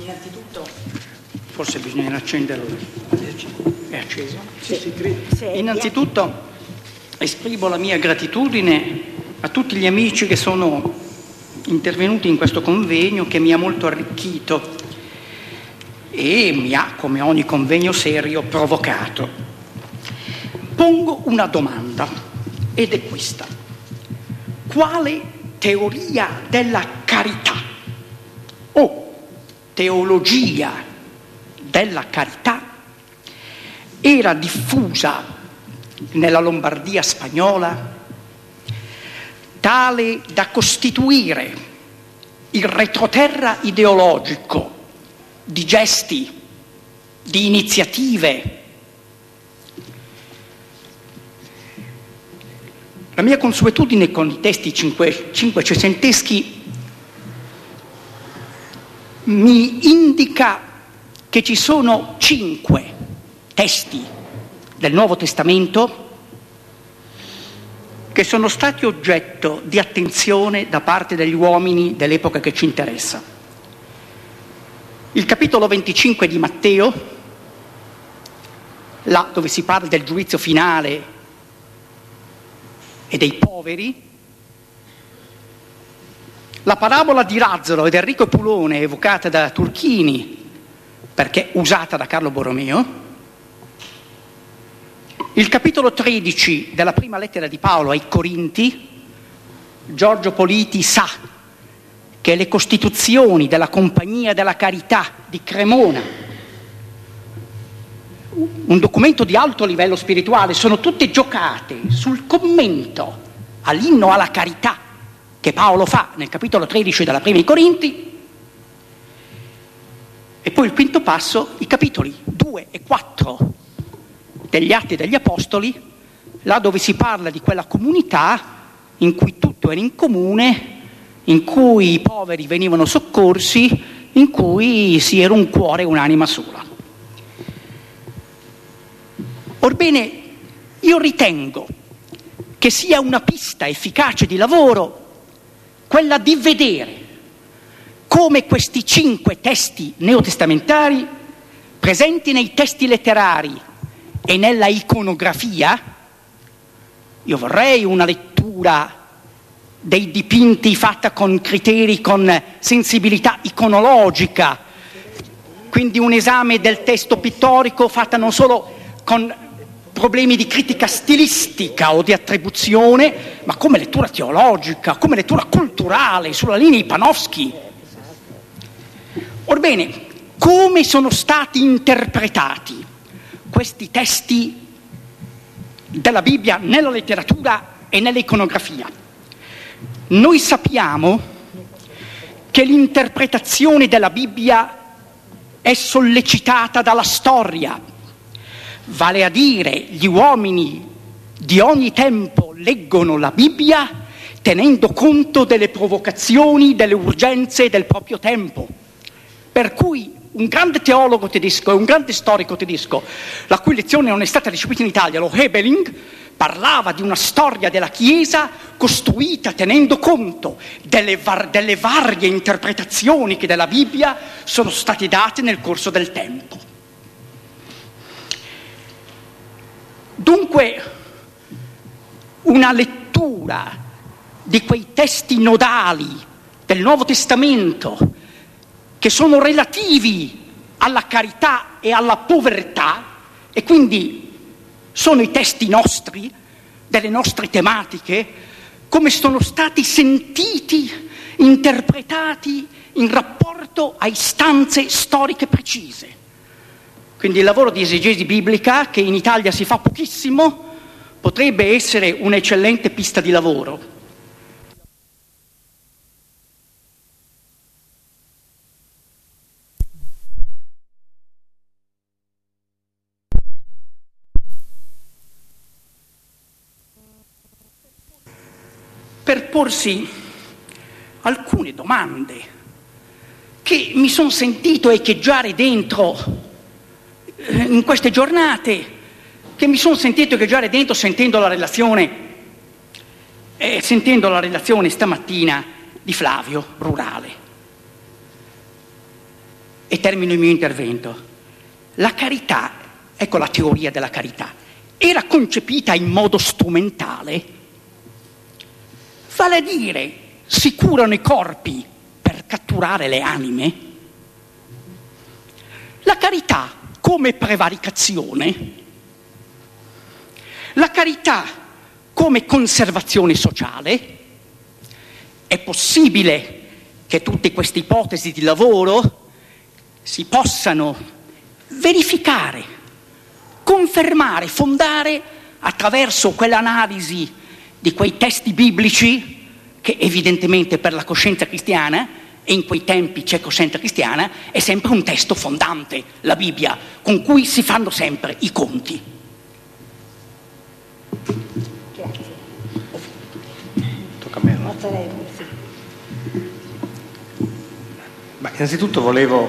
Innanzitutto, forse bisogna accenderlo. È acceso? Sì. Innanzitutto esprimo la mia gratitudine a tutti gli amici che sono intervenuti in questo convegno, che mi ha molto arricchito e mi ha, come ogni convegno serio, provocato. Pongo una domanda ed è questa: quale teoria della carità o teologia della carità era diffusa nella Lombardia spagnola, tale da costituire il retroterra ideologico di gesti, di iniziative? La mia consuetudine con i testi cinquecenteschi mi indica che ci sono 5 testi del Nuovo Testamento che sono stati oggetto di attenzione da parte degli uomini dell'epoca che ci interessa. Il capitolo 25 di Matteo, là dove si parla del giudizio finale e dei poveri, la parabola di Lazzaro e del ricco Epulone evocata da Turchini, perché usata da Carlo Borromeo, il capitolo 13 della prima lettera di Paolo ai Corinti. Giorgio Politi sa che le costituzioni della Compagnia della Carità di Cremona, un documento di alto livello spirituale, sono tutte giocate sul commento all'inno alla carità che Paolo fa nel capitolo 13 della prima ai Corinti. E poi il quinto passo, i capitoli 2 e 4 degli Atti degli Apostoli, là dove si parla di quella comunità in cui tutto era in comune, in cui i poveri venivano soccorsi, in cui si era un cuore e un'anima sola. Orbene, io ritengo che sia una pista efficace di lavoro quella di vedere come questi 5 testi neotestamentari, presenti nei testi letterari e nella iconografia, io vorrei una lettura dei dipinti fatta con criteri, con sensibilità iconologica, quindi un esame del testo pittorico fatta non solo con problemi di critica stilistica o di attribuzione, ma come lettura teologica, come lettura culturale, sulla linea di Panofsky. Orbene, come sono stati interpretati questi testi della Bibbia nella letteratura e nell'iconografia? Noi sappiamo che l'interpretazione della Bibbia è sollecitata dalla storia, vale a dire gli uomini di ogni tempo leggono la Bibbia tenendo conto delle provocazioni, delle urgenze del proprio tempo. Per cui un grande teologo tedesco e un grande storico tedesco, la cui lezione non è stata ricevuta in Italia, lo Hebeling, parlava di una storia della Chiesa costruita tenendo conto delle varie interpretazioni che della Bibbia sono state date nel corso del tempo. Dunque, una lettura di quei testi nodali del Nuovo Testamento che sono relativi alla carità e alla povertà, e quindi sono i testi nostri, delle nostre tematiche, come sono stati sentiti, interpretati in rapporto a istanze storiche precise. Quindi il lavoro di esegesi biblica, che in Italia si fa pochissimo, potrebbe essere un'eccellente pista di lavoro. Per porsi alcune domande che mi sono sentito echeggiare dentro in queste giornate, che mi sono sentito echeggiare dentro sentendo la relazione stamattina di Flavio Rurale. e termino il mio intervento. La carità, ecco la teoria della carità, era concepita in modo strumentale, vale a dire, si curano i corpi per catturare le anime. La carità come prevaricazione, la carità come conservazione sociale. È possibile che tutte queste ipotesi di lavoro si possano verificare, confermare, fondare attraverso quell'analisi di quei testi biblici che evidentemente per la coscienza cristiana, e in quei tempi c'è coscienza cristiana, è sempre un testo fondante, la Bibbia, con cui si fanno sempre i conti. Tocca a me. Ma innanzitutto volevo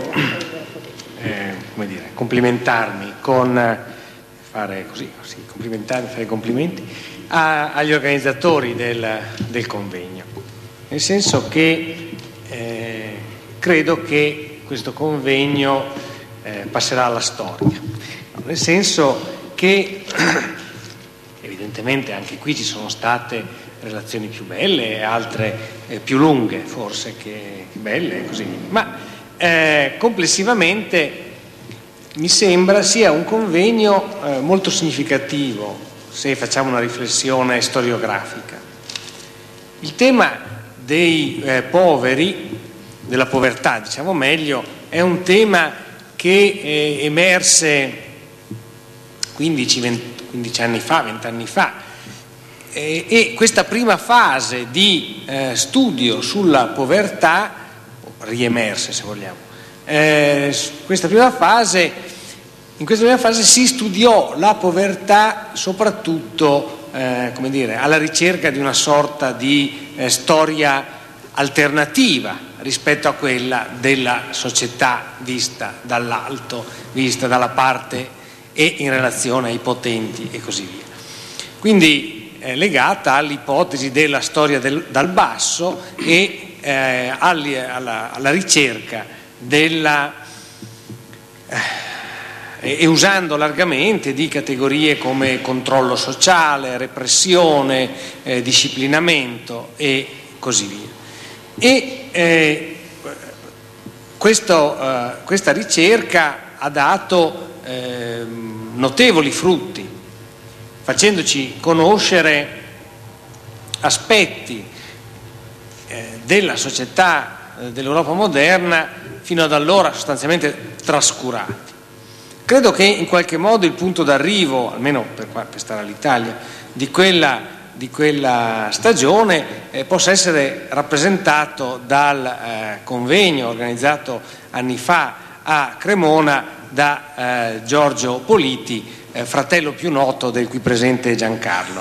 complimentarmi fare i complimenti agli organizzatori del convegno, nel senso che credo che questo convegno passerà alla storia, nel senso che evidentemente anche qui ci sono state relazioni più belle e altre più lunghe forse che belle e così via, ma complessivamente mi sembra sia un convegno molto significativo se facciamo una riflessione storiografica. Il tema dei poveri, della povertà diciamo meglio, è un tema che emerse 15 anni fa, 20 anni fa, e questa prima fase di studio sulla povertà, riemerse se vogliamo, in questa prima fase si studiò la povertà soprattutto alla ricerca di una sorta di storia alternativa rispetto a quella della società vista dall'alto, vista dalla parte e in relazione ai potenti e così via. Quindi legata all'ipotesi della storia dal basso e alla ricerca e usando largamente di categorie come controllo sociale, repressione, disciplinamento e così via. E questa ricerca ha dato notevoli frutti, facendoci conoscere aspetti della società dell'Europa moderna fino ad allora sostanzialmente trascurati. Credo che in qualche modo il punto d'arrivo, almeno per stare all'Italia, di quella stagione possa essere rappresentato dal convegno organizzato anni fa a Cremona da Giorgio Politi, fratello più noto del qui presente Giancarlo.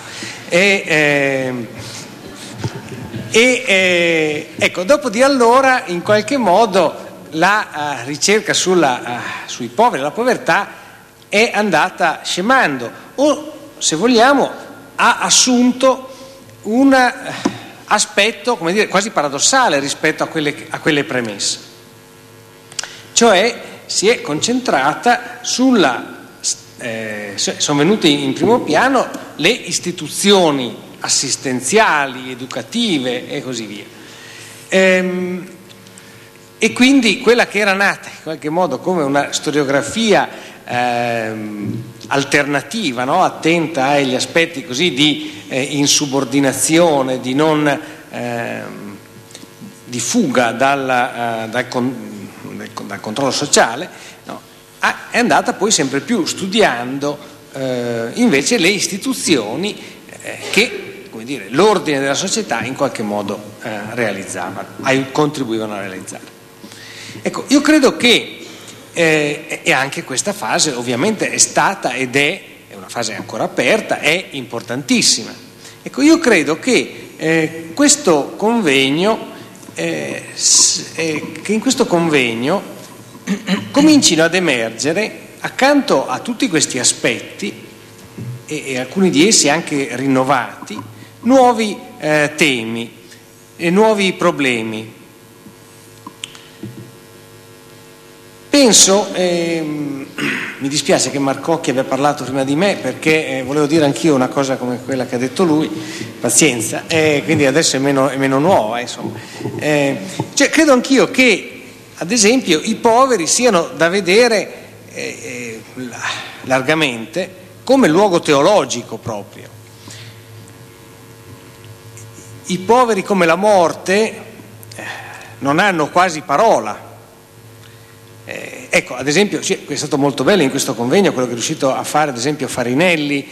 Ecco, dopo di allora in qualche modo la ricerca sui poveri, la povertà è andata scemando o, se vogliamo, ha assunto un aspetto, quasi paradossale rispetto a quelle premesse, cioè si è concentrata sono venute in primo piano le istituzioni assistenziali, educative e così via. E quindi quella che era nata in qualche modo come una storiografia alternativa, no? Attenta agli aspetti così di insubordinazione, di fuga dal controllo sociale, no? È andata poi sempre più studiando invece le istituzioni che, l'ordine della società in qualche modo contribuivano a realizzare. Ecco, io credo che e anche questa fase ovviamente è stata ed è una fase ancora aperta, è importantissima. Ecco, io credo che questo convegno che in questo convegno comincino ad emergere, accanto a tutti questi aspetti e alcuni di essi anche rinnovati, nuovi temi e nuovi problemi, senso, mi dispiace che Marcocchi abbia parlato prima di me, perché volevo dire anch'io una cosa come quella che ha detto lui, pazienza, quindi adesso è meno nuova, insomma. Cioè, credo anch'io che, ad esempio, i poveri siano da vedere largamente come luogo teologico proprio. I poveri, come la morte, non hanno quasi parola. Ecco, ad esempio, sì, è stato molto bello in questo convegno quello che è riuscito a fare, ad esempio, Farinelli,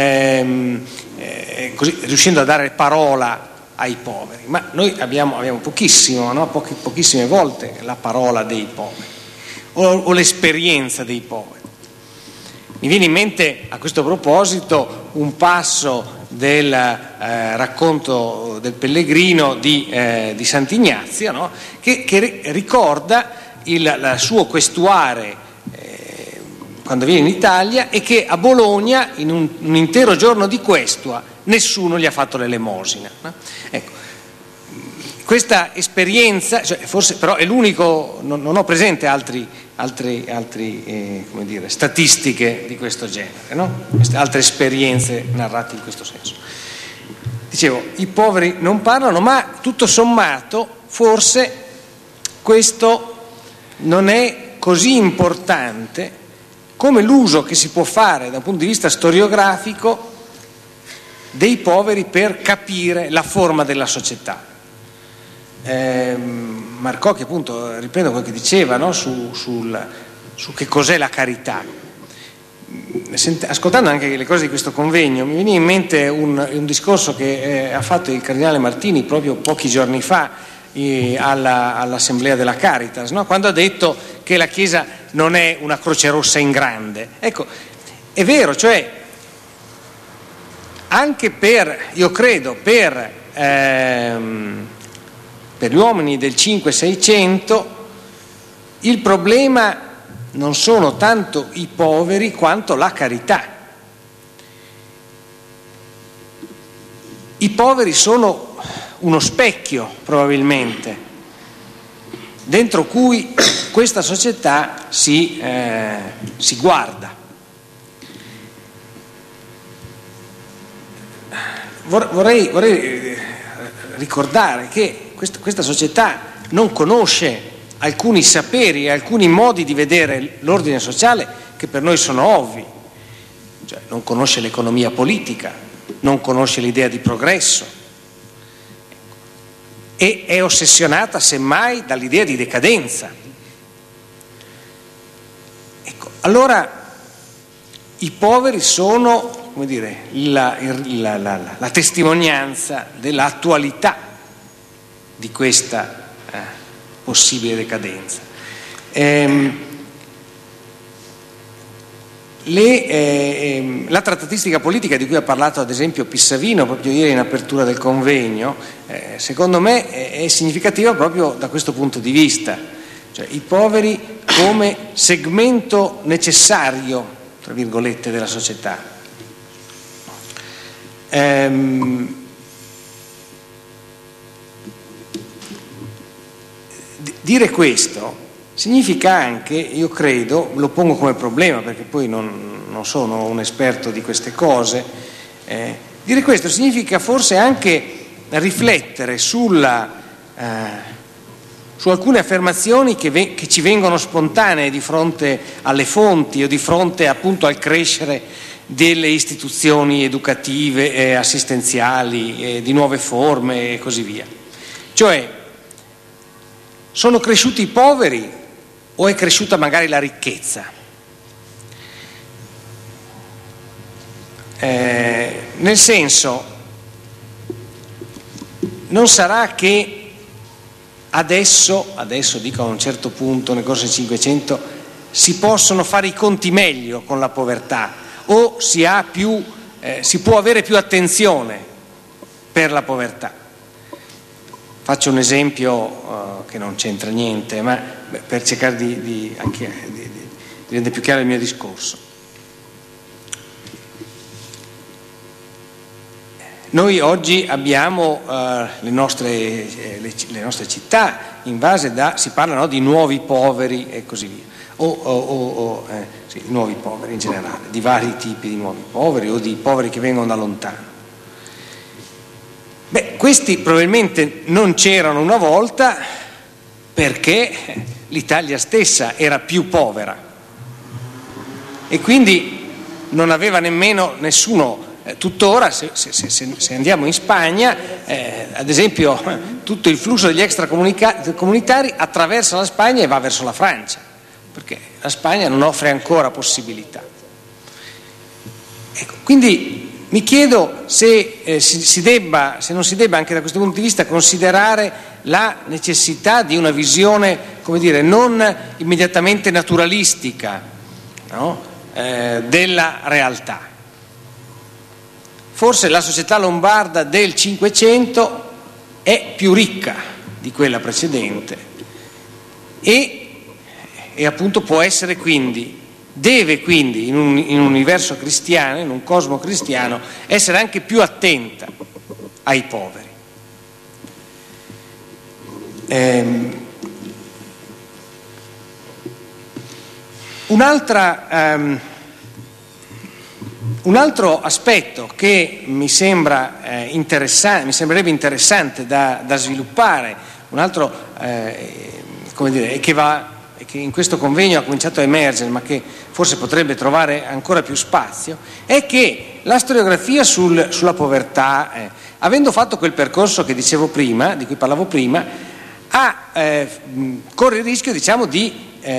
così, riuscendo a dare parola ai poveri. Ma noi abbiamo pochissimo, no? Pochissime volte la parola dei poveri o l'esperienza dei poveri. Mi viene in mente a questo proposito un passo del racconto del Pellegrino di Sant'Ignazio, no? che ricorda il suo questuare quando viene in Italia, e che a Bologna, in un intero giorno di questua, nessuno gli ha fatto l'elemosina, no? Ecco, questa esperienza, cioè, forse però è l'unico, non ho presente altri come dire, statistiche di questo genere, no? Queste altre esperienze narrate in questo senso. Dicevo, i poveri non parlano, ma tutto sommato forse questo non è così importante come l'uso che si può fare da un punto di vista storiografico dei poveri per capire la forma della società. Marcocchi, appunto, riprendo quello che diceva, no? su che cos'è la carità. Ascoltando anche le cose di questo convegno, mi viene in mente un discorso che ha fatto il cardinale Martini proprio pochi giorni fa all'assemblea della Caritas, no? Quando ha detto che la Chiesa non è una croce rossa in grande. Ecco, è vero, cioè anche io credo per gli uomini del 500-600 il problema non sono tanto i poveri quanto la carità. I poveri sono uno specchio, probabilmente, dentro cui questa società si guarda. Vorrei ricordare che questa società non conosce alcuni saperi e alcuni modi di vedere l'ordine sociale che per noi sono ovvi. Cioè, non conosce l'economia politica, non conosce l'idea di progresso e è ossessionata semmai dall'idea di decadenza. Ecco, allora i poveri sono, come dire, la testimonianza dell'attualità di questa possibile decadenza. La trattatistica politica di cui ha parlato ad esempio Pissavino proprio ieri in apertura del convegno, secondo me è significativa proprio da questo punto di vista, cioè i poveri come segmento necessario, tra virgolette, della società. Dire questo significa anche, io credo, lo pongo come problema perché poi non sono un esperto di queste cose, dire questo significa forse anche riflettere su alcune affermazioni che ci vengono spontanee di fronte alle fonti o di fronte appunto al crescere delle istituzioni educative e assistenziali, di nuove forme e così via. Cioè, sono cresciuti i poveri o è cresciuta magari la ricchezza? Nel senso, non sarà che adesso dico a un certo punto nel corso del 500 si possono fare i conti meglio con la povertà o si può avere più attenzione per la povertà. Faccio un esempio che non c'entra niente, ma per cercare di rendere più chiaro il mio discorso. Noi oggi abbiamo le nostre città invase si parla, no, di nuovi poveri e così via, sì, nuovi poveri in generale, di vari tipi di nuovi poveri o di poveri che vengono da lontano. Beh, questi probabilmente non c'erano una volta perché l'Italia stessa era più povera e quindi non aveva nemmeno nessuno. Tuttora, se andiamo in Spagna, ad esempio, tutto il flusso degli extracomunitari attraversa la Spagna e va verso la Francia, perché la Spagna non offre ancora possibilità. Ecco, quindi mi chiedo se non si debba anche da questo punto di vista considerare la necessità di una visione, come dire, non immediatamente naturalistica, no? Della realtà. Forse la società lombarda del Cinquecento è più ricca di quella precedente e appunto può essere deve quindi in un universo cristiano, in un cosmo cristiano, essere anche più attenta ai poveri. Un altro aspetto che mi sembrerebbe interessante da sviluppare, un altro come dire, che in questo convegno ha cominciato a emergere, ma che forse potrebbe trovare ancora più spazio, è che la storiografia sulla povertà, avendo fatto quel percorso che dicevo prima, di cui parlavo prima, corre il rischio, diciamo, di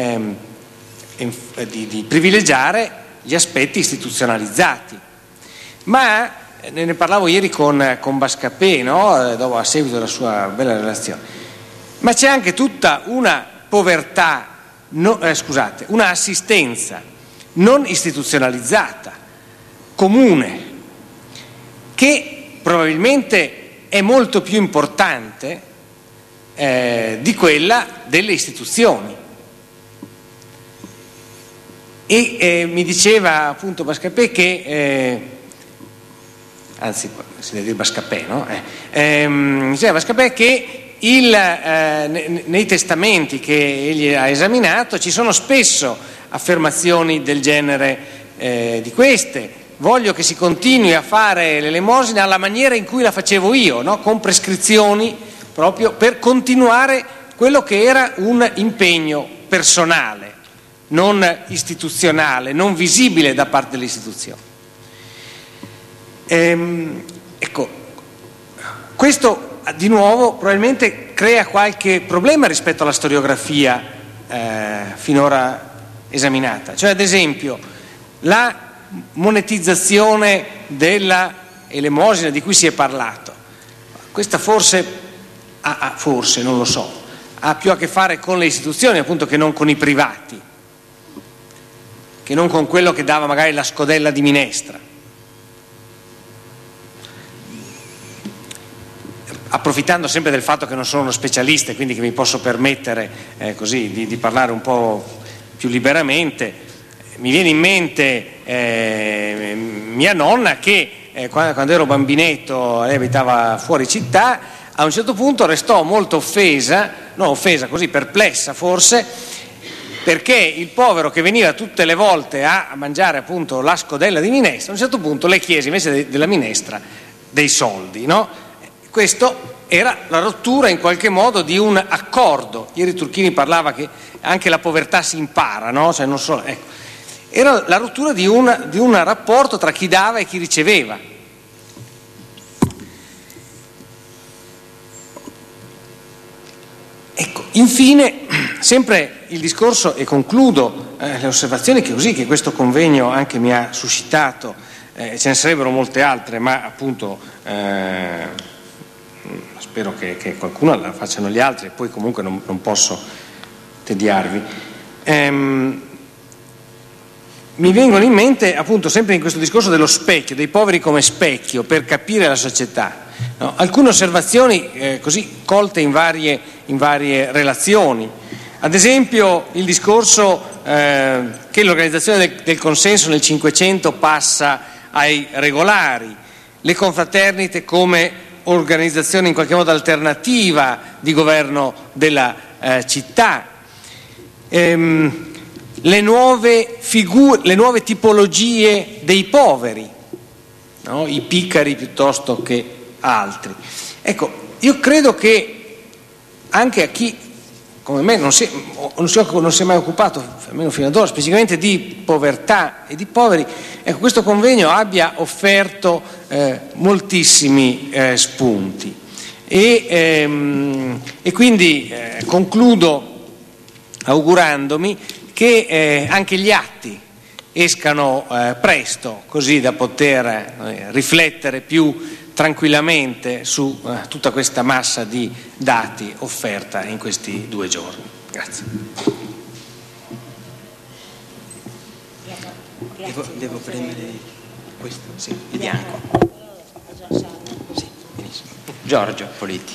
privilegiare gli aspetti istituzionalizzati. Ma ne parlavo ieri con Bascapè, no? Dopo, a seguito della sua bella relazione. Ma c'è anche tutta una povertà, una assistenza non istituzionalizzata, comune, che probabilmente è molto più importante di quella delle istituzioni. E mi diceva appunto Bascapè che, anzi si deve dire Bascapè, no? Diceva Bascapè che nei testamenti che egli ha esaminato ci sono spesso affermazioni del genere di queste: voglio che si continui a fare l'elemosina alla maniera in cui la facevo io, no? Con prescrizioni proprio per continuare quello che era un impegno personale, non istituzionale, non visibile da parte delle istituzioni. Ecco, questo di nuovo probabilmente crea qualche problema rispetto alla storiografia finora esaminata. Cioè, ad esempio, la monetizzazione della elemosina di cui si è parlato. Questa forse, non lo so, ha più a che fare con le istituzioni, appunto, che non con i privati, che non con quello che dava magari la scodella di minestra. Approfittando sempre del fatto che non sono uno specialista e quindi che mi posso permettere così di parlare un po' più liberamente, mi viene in mente mia nonna che quando ero bambinetto, lei abitava fuori città, a un certo punto restò molto così perplessa forse, perché il povero che veniva tutte le volte a mangiare appunto la scodella di minestra, a un certo punto le chiese invece della minestra dei soldi, no? Questo era la rottura in qualche modo di un accordo. Ieri Turchini parlava che anche la povertà si impara, no? Cioè non solo, ecco. Era la rottura di un rapporto tra chi dava e chi riceveva. Ecco, infine, sempre il discorso, e concludo le osservazioni che questo convegno anche mi ha suscitato, ce ne sarebbero molte altre, ma appunto spero che qualcuno la facciano gli altri, e poi comunque non posso tediarvi. Mi vengono in mente appunto sempre in questo discorso dello specchio, dei poveri come specchio per capire la società, no? Alcune osservazioni così colte in varie relazioni. Ad esempio il discorso che l'organizzazione del consenso nel Cinquecento passa ai regolari, le confraternite come organizzazione in qualche modo alternativa di governo della città, le nuove tipologie dei poveri, no? I piccari piuttosto che altri. Ecco, io credo che anche a chi come me non si è mai occupato, almeno fino ad ora, specificamente di povertà e di poveri, ecco, questo convegno abbia offerto moltissimi spunti. E quindi concludo augurandomi che anche gli atti escano presto, così da poter riflettere più tranquillamente su tutta questa massa di dati offerta in questi 2 giorni. Grazie. Devo prendere questo? Sì, il bianco. Sì, benissimo. Giorgio Politi.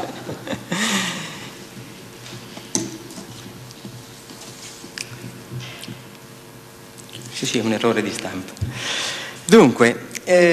Sì, è un errore di stampa. Dunque,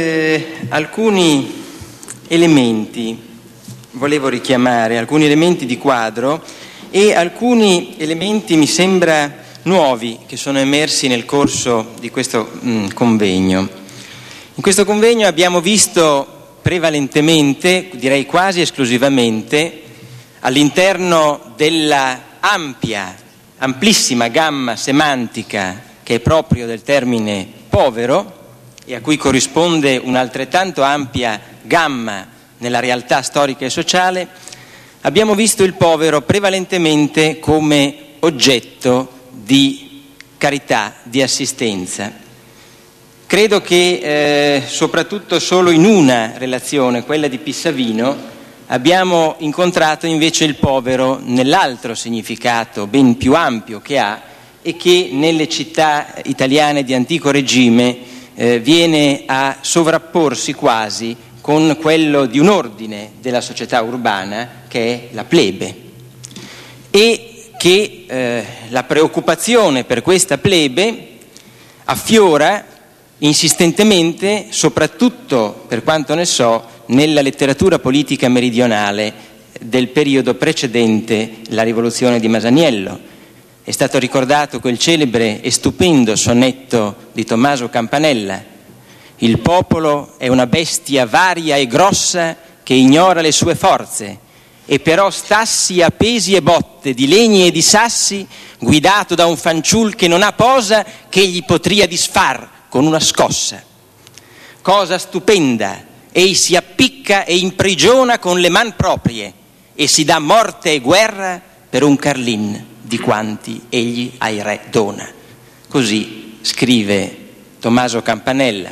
alcuni elementi volevo richiamare, alcuni elementi di quadro e alcuni elementi mi sembra nuovi che sono emersi nel corso di questo convegno. In questo convegno abbiamo visto prevalentemente, direi quasi esclusivamente, all'interno della amplissima gamma semantica che è proprio del termine povero e a cui corrisponde un'altrettanto ampia gamma nella realtà storica e sociale, abbiamo visto il povero prevalentemente come oggetto di carità, di assistenza. Credo che soprattutto solo in una relazione, quella di Pissavino, abbiamo incontrato invece il povero nell'altro significato ben più ampio che ha e che nelle città italiane di antico regime viene a sovrapporsi quasi con quello di un ordine della società urbana che è la plebe, e che la preoccupazione per questa plebe affiora insistentemente, soprattutto per quanto ne so, nella letteratura politica meridionale del periodo precedente la rivoluzione di Masaniello. È stato ricordato quel celebre e stupendo sonetto di Tommaso Campanella: il popolo è una bestia varia e grossa che ignora le sue forze, e però stassi a pesi e botte di legni e di sassi, guidato da un fanciul che non ha posa, che gli potria disfar con una scossa. Cosa stupenda, ei si appicca e imprigiona con le man proprie, e si dà morte e guerra per un carlin di quanti egli ai re dona. Così scrive Tommaso Campanella.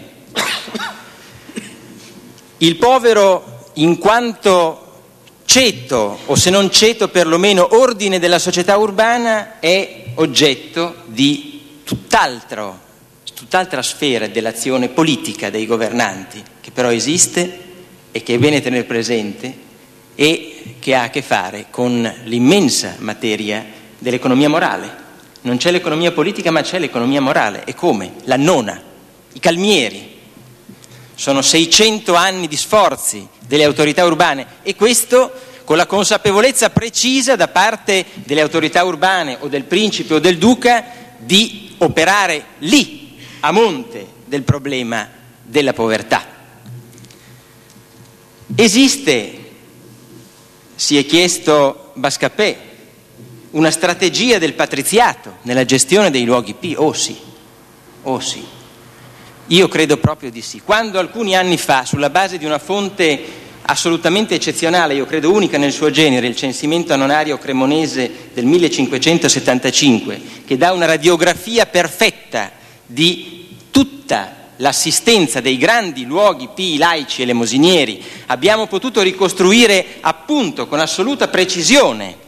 Il povero, in quanto ceto, o se non ceto perlomeno ordine della società urbana, è oggetto di tutt'altra sfera dell'azione politica dei governanti, che però esiste e che è bene tenere presente e che ha a che fare con l'immensa materia dell'economia morale. Non c'è l'economia politica, ma c'è l'economia morale. E come? La nona, i calmieri. Sono 600 anni di sforzi delle autorità urbane, e questo con la consapevolezza precisa da parte delle autorità urbane o del principe o del duca di operare lì, a monte del problema della povertà. Esiste, si è chiesto Bascapè, una strategia del patriziato nella gestione dei luoghi P? Oh sì. Io credo proprio di sì. Quando alcuni anni fa, sulla base di una fonte assolutamente eccezionale, io credo unica nel suo genere, il censimento annonario cremonese del 1575, che dà una radiografia perfetta di tutta l'assistenza dei grandi luoghi P laici e elemosinieri, abbiamo potuto ricostruire appunto con assoluta precisione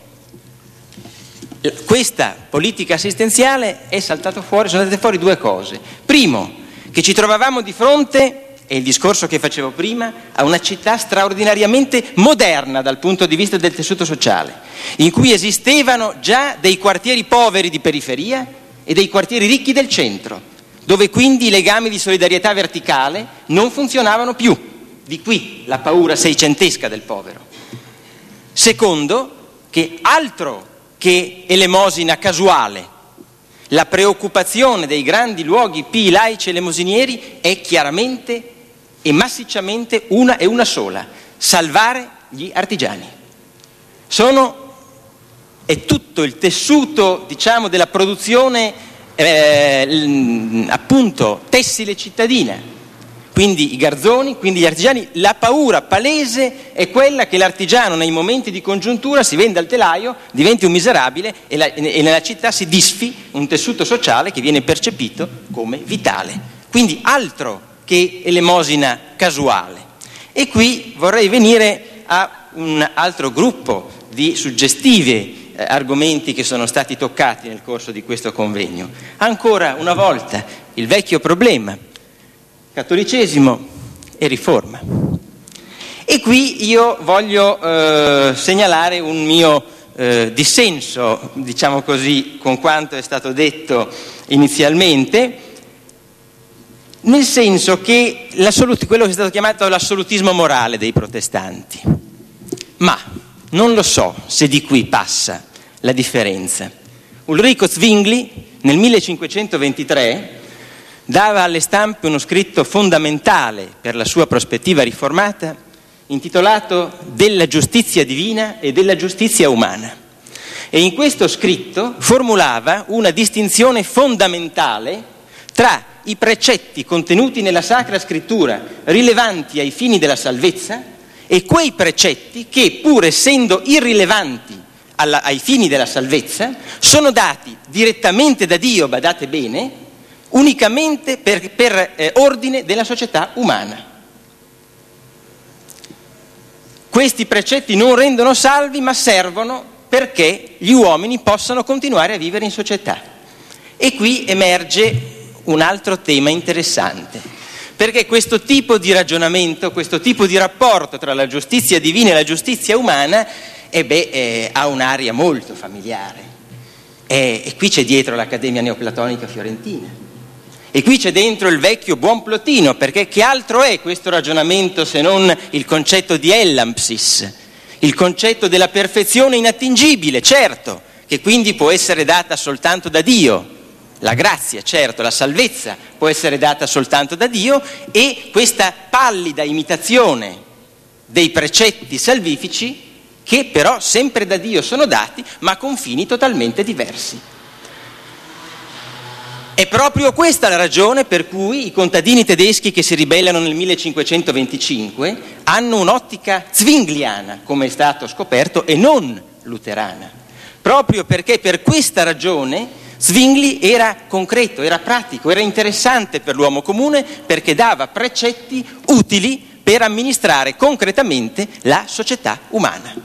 questa politica assistenziale. Sono andate fuori 2 cose. Primo, che ci trovavamo di fronte, è il discorso che facevo prima, a una città straordinariamente moderna dal punto di vista del tessuto sociale, in cui esistevano già dei quartieri poveri di periferia e dei quartieri ricchi del centro, dove quindi i legami di solidarietà verticale non funzionavano più. Di qui la paura seicentesca del povero. Secondo, che altro che elemosina casuale, la preoccupazione dei grandi luoghi pii, laici e elemosinieri è chiaramente e massicciamente una sola: salvare gli artigiani. È tutto il tessuto, diciamo, della produzione appunto tessile cittadina. Quindi i garzoni, quindi gli artigiani. La paura palese è quella che l'artigiano nei momenti di congiuntura si venda al telaio, diventi un miserabile e nella città si disfi un tessuto sociale che viene percepito come vitale. Quindi altro che elemosina casuale. E qui vorrei venire a un altro gruppo di suggestivi argomenti che sono stati toccati nel corso di questo convegno. Ancora una volta il vecchio problema: cattolicesimo e riforma. E qui io voglio segnalare un mio dissenso, diciamo così, con quanto è stato detto inizialmente, nel senso che quello che è stato chiamato l'assolutismo morale dei protestanti. Ma non lo so se di qui passa la differenza. Ulrico Zwingli nel 1523 dava alle stampe uno scritto fondamentale per la sua prospettiva riformata, intitolato Della giustizia divina e della giustizia umana. E in questo scritto formulava una distinzione fondamentale tra i precetti contenuti nella Sacra Scrittura rilevanti ai fini della salvezza e quei precetti che, pur essendo irrilevanti ai fini della salvezza, sono dati direttamente da Dio, badate bene, unicamente per ordine della società umana. Questi precetti non rendono salvi, ma servono perché gli uomini possano continuare a vivere in società. E qui emerge un altro tema interessante, perché questo tipo di ragionamento, questo tipo di rapporto tra la giustizia divina e la giustizia umana ha un'aria molto familiare. E qui c'è dietro l'Accademia Neoplatonica Fiorentina. E qui c'è dentro il vecchio buon Plotino, perché che altro è questo ragionamento se non il concetto di elampsis, il concetto della perfezione inattingibile, certo, che quindi può essere data soltanto da Dio. La grazia, certo, la salvezza può essere data soltanto da Dio, e questa pallida imitazione dei precetti salvifici che però sempre da Dio sono dati, ma con fini totalmente diversi. È proprio questa la ragione per cui i contadini tedeschi che si ribellano nel 1525 hanno un'ottica zwingliana, come è stato scoperto, e non luterana. Proprio perché per questa ragione Zwingli era concreto, era pratico, era interessante per l'uomo comune, perché dava precetti utili per amministrare concretamente la società umana.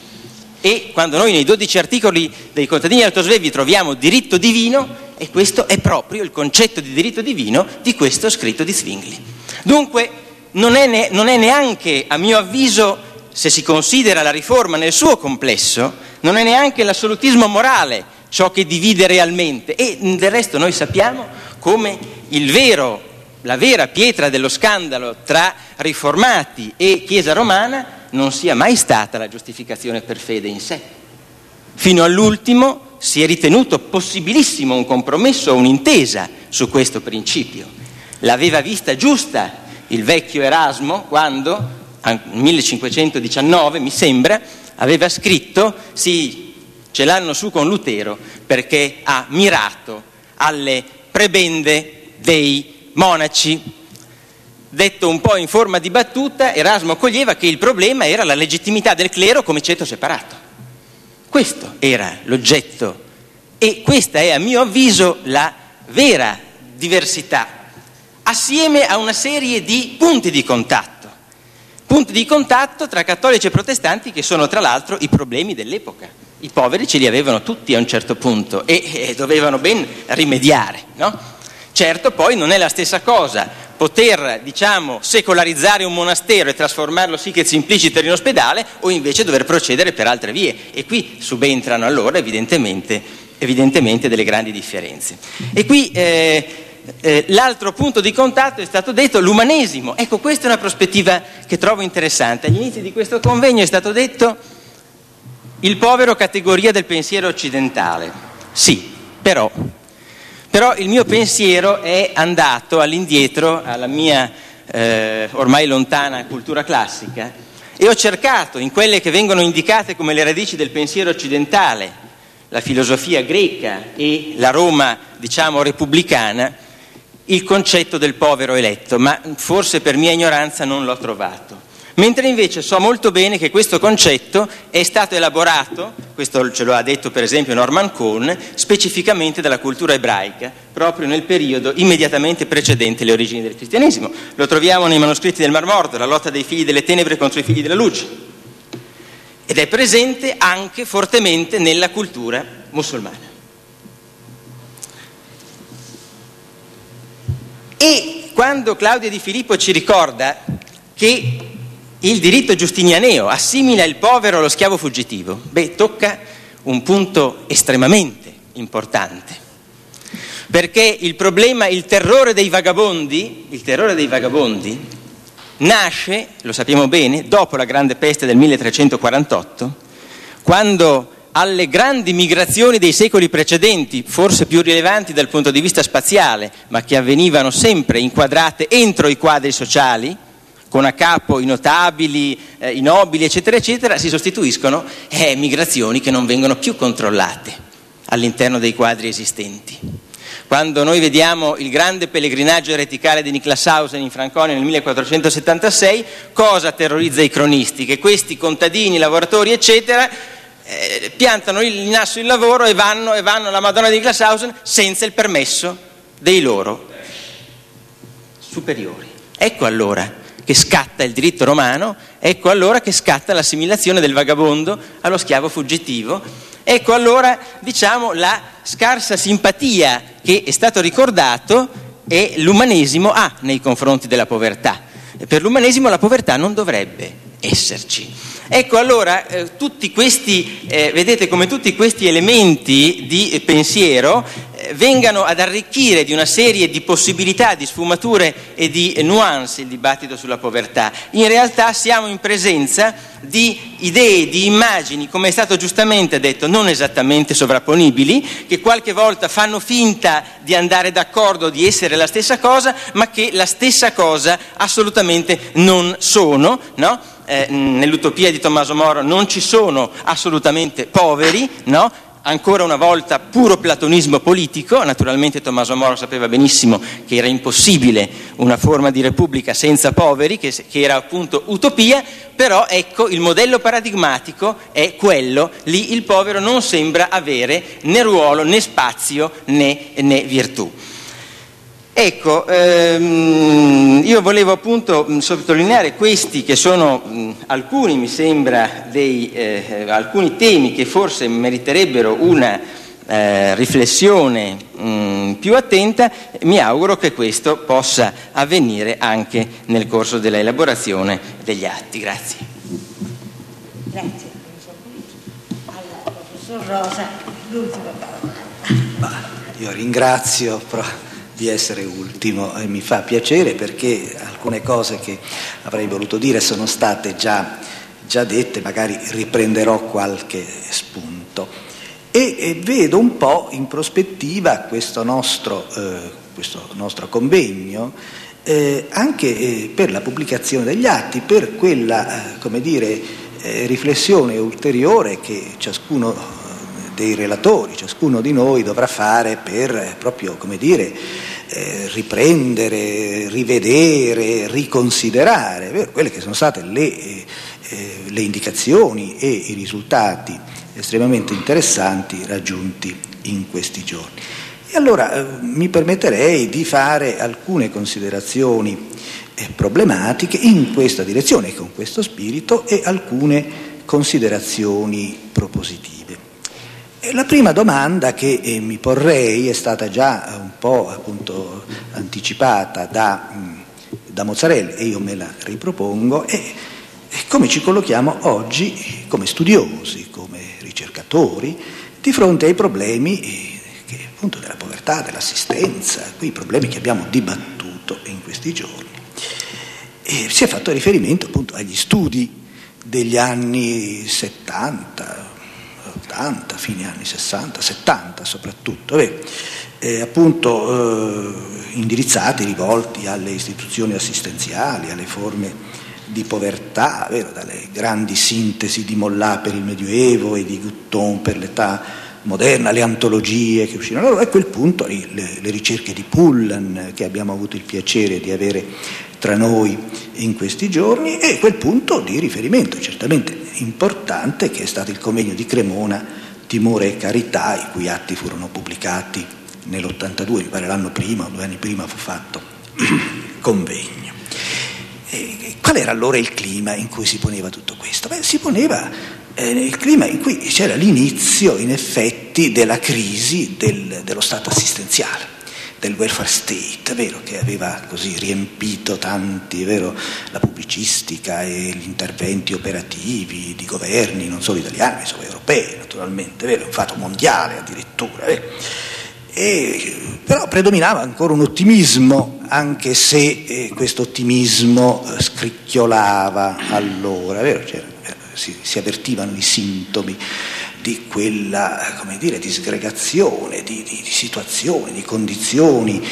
E quando noi nei 12 articoli dei contadini di Alto Svevi troviamo diritto divino, e questo è proprio il concetto di diritto divino di questo scritto di Zwingli. Dunque non è neanche, a mio avviso, se si considera la riforma nel suo complesso, non è neanche l'assolutismo morale ciò che divide realmente. E del resto noi sappiamo come la vera pietra dello scandalo tra riformati e Chiesa romana non sia mai stata la giustificazione per fede in sé. Fino all'ultimo si è ritenuto possibilissimo un compromesso o un'intesa su questo principio. L'aveva vista giusta il vecchio Erasmo quando, nel 1519, mi sembra, aveva scritto: sì, ce l'hanno su con Lutero perché ha mirato alle prebende dei monaci. Detto un po' in forma di battuta, Erasmo coglieva che il problema era la legittimità del clero come ceto separato. Questo era l'oggetto, e questa è, a mio avviso, la vera diversità, assieme a una serie di punti di contatto tra cattolici e protestanti, che sono tra l'altro i problemi dell'epoca. I poveri ce li avevano tutti a un certo punto e dovevano ben rimediare, no? Certo, poi non è la stessa cosa poter, secolarizzare un monastero e trasformarlo sic et simpliciter in ospedale, o invece dover procedere per altre vie. E qui subentrano allora evidentemente delle grandi differenze. E qui l'altro punto di contatto è stato detto l'umanesimo. Ecco, questa è una prospettiva che trovo interessante. Agli inizi di questo convegno è stato detto il povero categoria del pensiero occidentale. Sì, però il mio pensiero è andato all'indietro, alla mia ormai lontana cultura classica, e ho cercato in quelle che vengono indicate come le radici del pensiero occidentale, la filosofia greca e la Roma, diciamo, repubblicana, il concetto del povero eletto, ma forse per mia ignoranza non l'ho trovato. Mentre invece so molto bene che questo concetto è stato elaborato, questo ce lo ha detto per esempio Norman Cohn, specificamente dalla cultura ebraica, proprio nel periodo immediatamente precedente le origini del cristianesimo. Lo troviamo nei manoscritti del Mar Morto, la lotta dei figli delle tenebre contro i figli della luce. Ed è presente anche fortemente nella cultura musulmana. E quando Claudia Di Filippo ci ricorda che il diritto giustinianeo assimila il povero allo schiavo fuggitivo, tocca un punto estremamente importante, perché il problema, il terrore dei vagabondi nasce, lo sappiamo bene, dopo la grande peste del 1348, quando alle grandi migrazioni dei secoli precedenti, forse più rilevanti dal punto di vista spaziale, ma che avvenivano sempre inquadrate entro i quadri sociali, con a capo i notabili, i nobili, eccetera, eccetera, si sostituiscono migrazioni che non vengono più controllate all'interno dei quadri esistenti. Quando noi vediamo il grande pellegrinaggio ereticale di Niklas Hausen in Franconia nel 1476, cosa terrorizza i cronisti? Che questi contadini, lavoratori, eccetera, piantano il naso in lavoro e vanno alla Madonna di Niklas Hausen senza il permesso dei loro superiori. Ecco allora che scatta il diritto romano, ecco allora che scatta l'assimilazione del vagabondo allo schiavo fuggitivo, ecco allora, diciamo, la scarsa simpatia che è stato ricordato e l'umanesimo ha nei confronti della povertà. E per l'umanesimo la povertà non dovrebbe esserci. Ecco allora tutti questi, vedete come tutti questi elementi di pensiero vengano ad arricchire di una serie di possibilità, di sfumature e di nuance il dibattito sulla povertà. In realtà siamo in presenza di idee, di immagini, come è stato giustamente detto, non esattamente sovrapponibili, che qualche volta fanno finta di andare d'accordo, di essere la stessa cosa, ma che la stessa cosa assolutamente non sono, no? Nell'utopia di Tommaso Moro non ci sono assolutamente poveri, no? Ancora una volta puro platonismo politico. Naturalmente Tommaso Moro sapeva benissimo che era impossibile una forma di repubblica senza poveri, che era appunto utopia, però ecco il modello paradigmatico è quello, lì il povero non sembra avere né ruolo né spazio né virtù. Ecco, io volevo appunto sottolineare questi che sono alcuni, mi sembra, alcuni temi che forse meriterebbero una riflessione più attenta. Mi auguro che questo possa avvenire anche nel corso della elaborazione degli atti. Grazie. Grazie. Al professor Rosa, l'ultima parola. Io ringrazio di essere ultimo e mi fa piacere, perché alcune cose che avrei voluto dire sono state già dette, magari riprenderò qualche spunto e vedo un po' in prospettiva questo nostro convegno anche per la pubblicazione degli atti, per quella riflessione ulteriore che ciascuno dei relatori, ciascuno di noi dovrà fare per proprio, riprendere, rivedere, riconsiderare quelle che sono state le indicazioni e i risultati estremamente interessanti raggiunti in questi giorni. E allora mi permetterei di fare alcune considerazioni problematiche in questa direzione, con questo spirito, e alcune considerazioni propositive. La prima domanda che mi porrei è stata già un po' appunto anticipata da Mozzarella, e io me la ripropongo, è come ci collochiamo oggi come studiosi, come ricercatori, di fronte ai problemi appunto della povertà, povertà, dell'assistenza, quei problemi che abbiamo dibattuto in questi giorni. E si è fatto riferimento appunto agli studi degli anni 70, 80, fine anni 60, 70 soprattutto, indirizzati, rivolti alle istituzioni assistenziali, alle forme di povertà, dalle grandi sintesi di Mollà per il Medioevo e di Gutton per l'età moderna, le antologie che uscirono. Allora, a quel punto le ricerche di Pullan, che abbiamo avuto il piacere di avere tra noi in questi giorni, e quel punto di riferimento certamente importante che è stato il convegno di Cremona, Timore e Carità, i cui atti furono pubblicati nell'82, mi pare l'anno prima o 2 anni prima fu fatto il convegno. Qual era allora il clima in cui si poneva tutto questo? Si poneva il clima in cui c'era l'inizio, in effetti, della crisi dello Stato assistenziale, del welfare state, che aveva così riempito tanti, la pubblicistica e gli interventi operativi di governi, non solo italiani, ma solo europei, naturalmente, un fatto mondiale addirittura. Però predominava ancora un ottimismo, anche se questo ottimismo scricchiolava allora, si avvertivano i sintomi di quella, disgregazione, di situazioni, di condizioni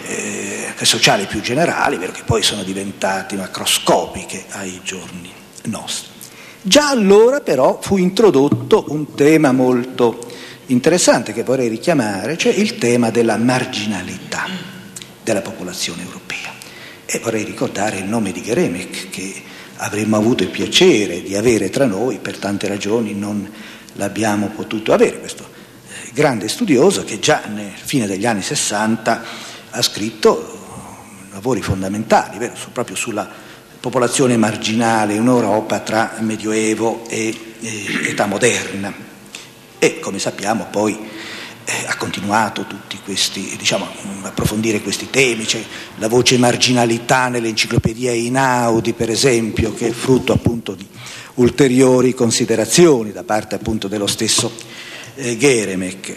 sociali più generali, che poi sono diventate macroscopiche ai giorni nostri. Già allora però fu introdotto un tema molto interessante che vorrei richiamare, cioè il tema della marginalità della popolazione europea. E vorrei ricordare il nome di Geremek, che avremmo avuto il piacere di avere tra noi, per tante ragioni non l'abbiamo potuto avere, questo grande studioso che già nel fine degli anni 60 ha scritto lavori fondamentali, proprio sulla popolazione marginale in Europa tra Medioevo e età moderna. E come sappiamo poi ha continuato tutti questi, approfondire questi temi. C'è la voce marginalità nell'enciclopedia Einaudi, per esempio, che è frutto appunto di ulteriori considerazioni da parte appunto dello stesso Geremek.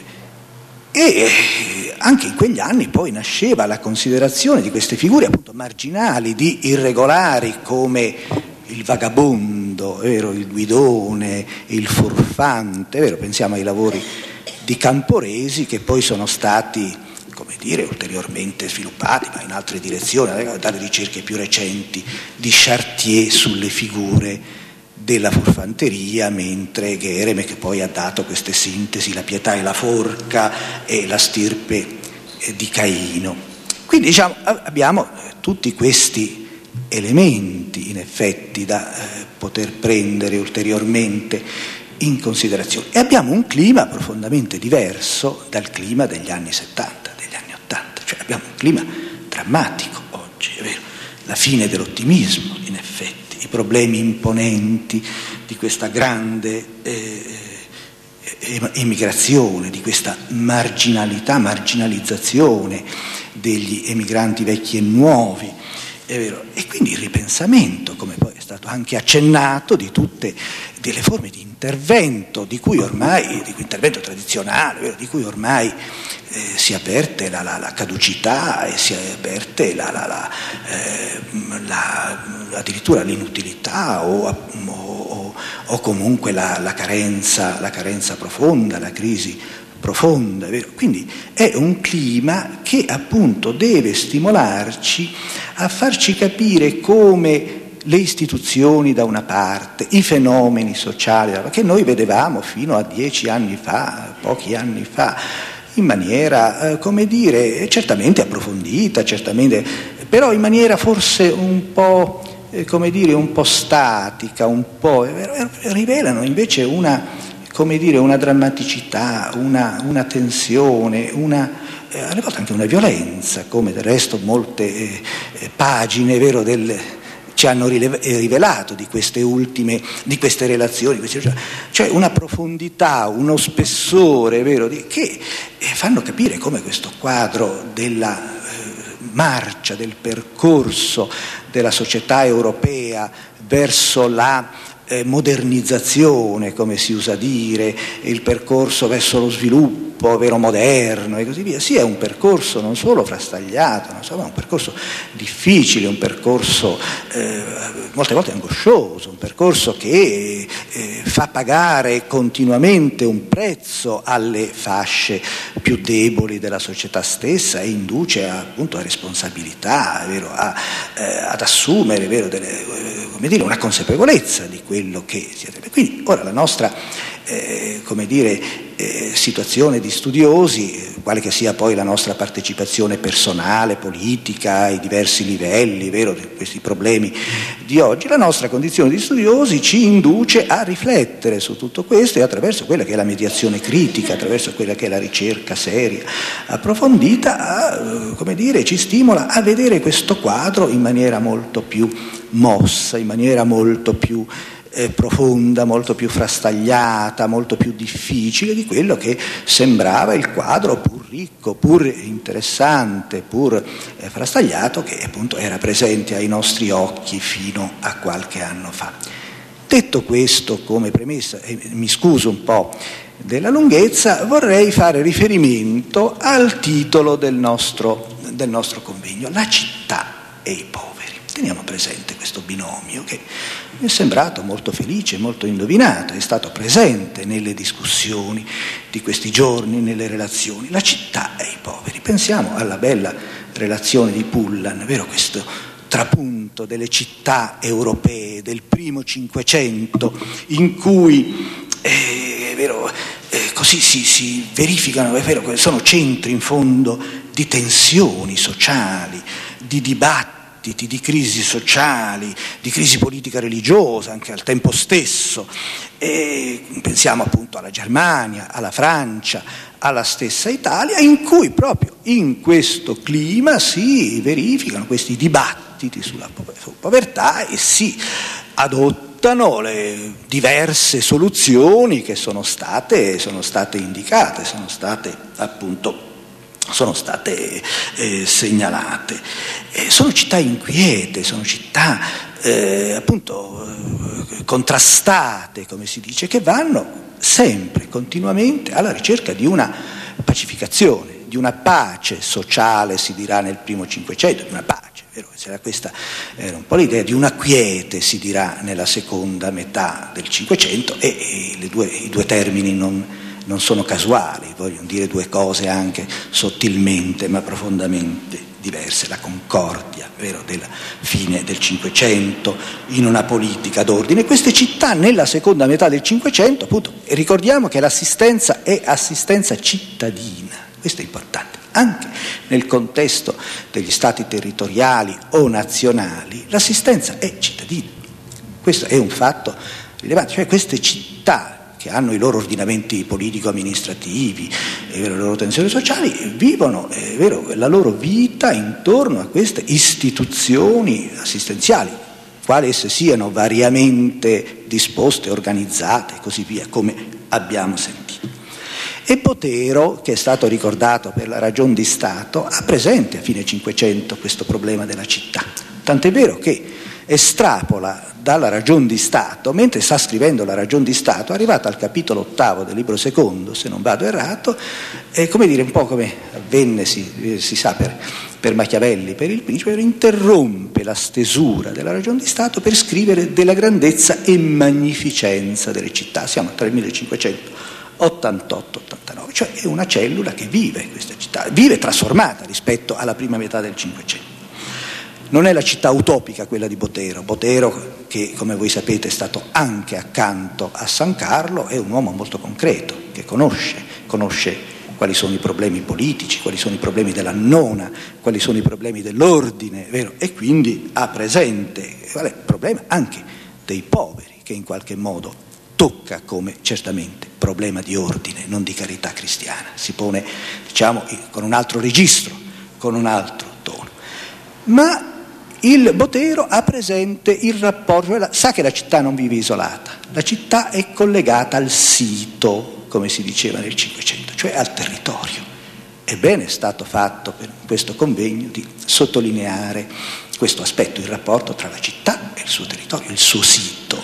E anche in quegli anni poi nasceva la considerazione di queste figure appunto marginali, di irregolari, come il vagabondo, il guidone, il furfante, pensiamo ai lavori di Camporesi, che poi sono stati, ulteriormente sviluppati, ma in altre direzioni, dalle ricerche più recenti di Chartier sulle figure della furfanteria, mentre Geremek poi ha dato queste sintesi, la pietà e la forca e la stirpe di Caino. Quindi abbiamo tutti questi elementi in effetti da poter prendere ulteriormente in considerazione, e abbiamo un clima profondamente diverso dal clima degli anni 70, degli anni 80, cioè abbiamo un clima drammatico oggi, è vero, la fine dell'ottimismo in effetti, i problemi imponenti di questa grande emigrazione, di questa marginalizzazione degli emigranti vecchi e nuovi, è vero, e quindi il ripensamento, come poi è stato anche accennato, di tutte delle forme di intervento di cui intervento tradizionale, di cui ormai si avverte la caducità e si avverte addirittura l'inutilità o comunque la carenza profonda, la crisi profonda, è vero? Quindi è un clima che appunto deve stimolarci a farci capire come le istituzioni da una parte, i fenomeni sociali che noi vedevamo fino a 10 anni fa, pochi anni fa, in maniera, certamente approfondita, però in maniera forse un po', un po' statica, rivelano invece una drammaticità, una tensione, alle volte anche una violenza, come del resto molte pagine, ci hanno rivelato di queste relazioni, cioè una profondità, uno spessore, che fanno capire come questo quadro della marcia, del percorso della società europea verso la modernizzazione, come si usa dire, il percorso verso lo sviluppo vero moderno e così via, sia un percorso non solo frastagliato, ma un percorso difficile, un percorso molte volte angoscioso, un percorso che fa pagare continuamente un prezzo alle fasce più deboli della società stessa e induce appunto a responsabilità, vero, ad assumere, vero, una consapevolezza di quello che siete. Quindi ora la nostra situazione di studiosi, quale che sia poi la nostra partecipazione personale, politica, ai diversi livelli, vero, di questi problemi di oggi, la nostra condizione di studiosi ci induce a riflettere su tutto questo e attraverso quella che è la mediazione critica, attraverso quella che è la ricerca seria, approfondita, ci stimola a vedere questo quadro in maniera molto più mossa, in maniera molto più profonda, molto più frastagliata, molto più difficile di quello che sembrava il quadro pur ricco, pur interessante, pur frastagliato che appunto era presente ai nostri occhi fino a qualche anno fa. Detto questo come premessa, e mi scuso un po' della lunghezza, vorrei fare riferimento al titolo del nostro convegno, La città e i poveri. Teniamo presente questo binomio che mi è sembrato molto felice, molto indovinato, è stato presente nelle discussioni di questi giorni, nelle relazioni, la città e i poveri. Pensiamo alla bella relazione di Pullan, vero, questo trapunto delle città europee del primo Cinquecento in cui così si verificano, è vero, sono centri in fondo di tensioni sociali, di dibattiti, di crisi sociali, di crisi politica religiosa anche al tempo stesso. E pensiamo appunto alla Germania, alla Francia, alla stessa Italia, in cui proprio in questo clima si verificano questi dibattiti sulla povertà e si adottano le diverse soluzioni che sono state indicate, sono state segnalate. Sono città inquiete, sono città contrastate, come si dice, che vanno sempre, continuamente alla ricerca di una pacificazione, di una pace sociale, si dirà nel primo Cinquecento, di una pace, vero? Questa era un po' l'idea, di una quiete, si dirà nella seconda metà del Cinquecento, e i due termini non sono casuali, vogliono dire due cose anche sottilmente ma profondamente diverse. La concordia, vero, della fine del Cinquecento in una politica d'ordine. Queste città nella seconda metà del Cinquecento, appunto, ricordiamo che l'assistenza è assistenza cittadina, questo è importante. Anche nel contesto degli stati territoriali o nazionali l'assistenza è cittadina. Questo è un fatto rilevante, cioè queste città che hanno i loro ordinamenti politico-amministrativi e le loro tensioni sociali, vivono la loro vita intorno a queste istituzioni assistenziali, quali esse siano variamente disposte, organizzate e così via, come abbiamo sentito. E Botero, che è stato ricordato per la ragion di Stato, ha presente a fine Cinquecento questo problema della città, tant'è vero che estrapola dalla ragion di Stato, mentre sta scrivendo la ragion di Stato, è arrivato al capitolo 8 del libro secondo, se non vado errato, è un po' come avvenne, si sa, per Machiavelli, per il Principe, interrompe la stesura della ragion di Stato per scrivere della grandezza e magnificenza delle città. Siamo tra il 1588-89, cioè è una cellula che vive questa città, vive trasformata rispetto alla prima metà del Cinquecento. Non è la città utopica quella di Botero. Botero, che come voi sapete è stato anche accanto a San Carlo, è un uomo molto concreto, che conosce quali sono i problemi politici, quali sono i problemi della nona, quali sono i problemi dell'ordine, vero? E quindi ha presente il problema anche dei poveri, che in qualche modo tocca come certamente problema di ordine, non di carità cristiana. Si pone, con un altro registro, con un altro tono. Ma il Botero ha presente il rapporto, sa che la città non vive isolata, la città è collegata al sito, come si diceva nel Cinquecento, cioè al territorio. Ebbene, è stato fatto per questo convegno di sottolineare questo aspetto, il rapporto tra la città e il suo territorio, il suo sito,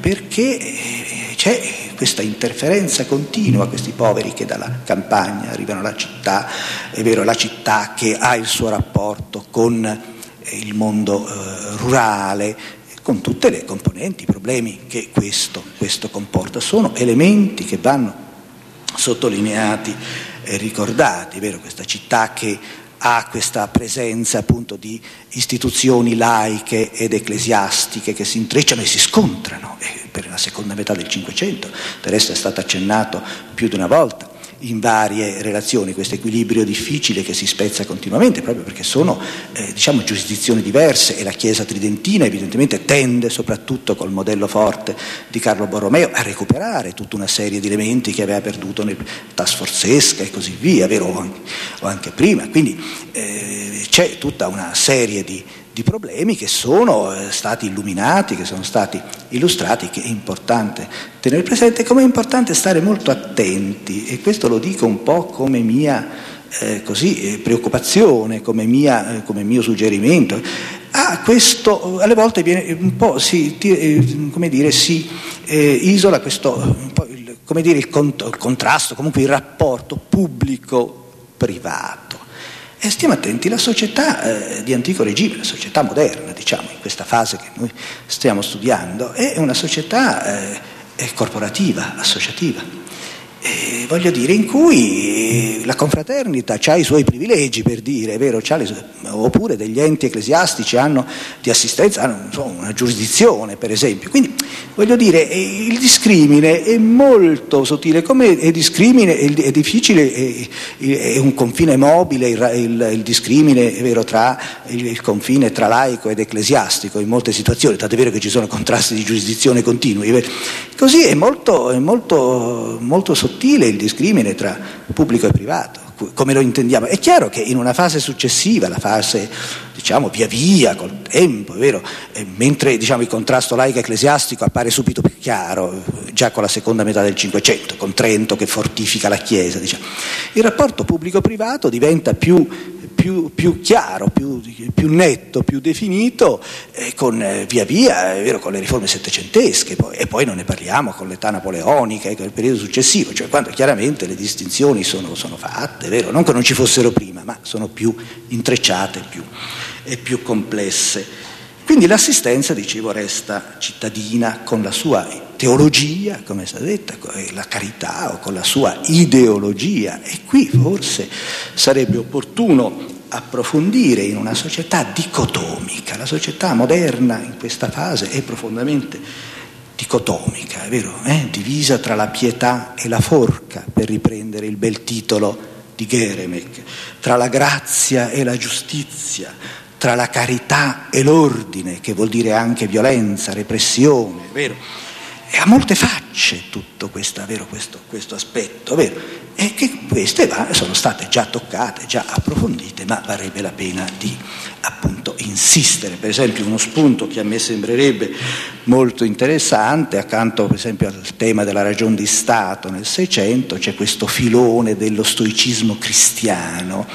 perché c'è questa interferenza continua, questi poveri che dalla campagna arrivano alla città, è vero, la città che ha il suo rapporto con il mondo rurale, con tutte le componenti, i problemi che questo comporta. Sono elementi che vanno sottolineati e ricordati, è vero, questa città che ha questa presenza appunto di istituzioni laiche ed ecclesiastiche che si intrecciano e si scontrano per la seconda metà del Cinquecento. Del resto è stato accennato più di una volta in varie relazioni, questo equilibrio difficile che si spezza continuamente, proprio perché sono giurisdizioni diverse, e la Chiesa tridentina evidentemente tende, soprattutto col modello forte di Carlo Borromeo, a recuperare tutta una serie di elementi che aveva perduto nel Task Forcesca e così via, vero, o anche prima. Quindi c'è tutta una serie di problemi che sono stati illuminati, che sono stati illustrati, che è importante tenere presente, come è importante stare molto attenti, e questo lo dico un po' come mia preoccupazione, come mio suggerimento. Questo alle volte viene un po' si isola questo un po' il contrasto, comunque il rapporto pubblico-privato. E stiamo attenti, la società di antico regime, la società moderna, diciamo, in questa fase che noi stiamo studiando, è una società corporativa, associativa. Voglio dire, in cui la confraternita ha i suoi privilegi, per dire, è vero, oppure degli enti ecclesiastici hanno di assistenza, hanno una giurisdizione, per esempio. Quindi, voglio dire, il discrimine è molto sottile, come è discrimine, è difficile, è un confine mobile il discrimine, è vero, tra il confine tra laico ed ecclesiastico in molte situazioni, tant'è vero che ci sono contrasti di giurisdizione continui. Così è molto sottile il discrimine tra pubblico e privato, come lo intendiamo. È chiaro che in una fase successiva, la fase via via col tempo, è vero, mentre il contrasto laico-ecclesiastico appare subito più chiaro, già con la seconda metà del Cinquecento, con Trento che fortifica la Chiesa, il rapporto pubblico-privato diventa più chiaro, più netto, più definito, con via via, è vero, con le riforme settecentesche, e poi non ne parliamo con l'età napoleonica e con il periodo successivo, cioè quando chiaramente le distinzioni sono fatte, è vero, non che non ci fossero prima, ma sono più intrecciate e più complesse. Quindi l'assistenza, dicevo, resta cittadina con la sua teologia, come è stato detto, la carità, o con la sua ideologia, e qui forse sarebbe opportuno approfondire in una società dicotomica. La società moderna in questa fase è profondamente dicotomica, è vero, divisa tra la pietà e la forca, per riprendere il bel titolo di Geremek, tra la grazia e la giustizia, tra la carità e l'ordine, che vuol dire anche violenza, repressione, vero? E ha molte facce tutto questo aspetto, vero? E che queste sono state già toccate, già approfondite, ma varrebbe la pena di appunto insistere. Per esempio, uno spunto che a me sembrerebbe molto interessante, accanto per esempio al tema della ragion di Stato nel Seicento, c'è questo filone dello stoicismo cristiano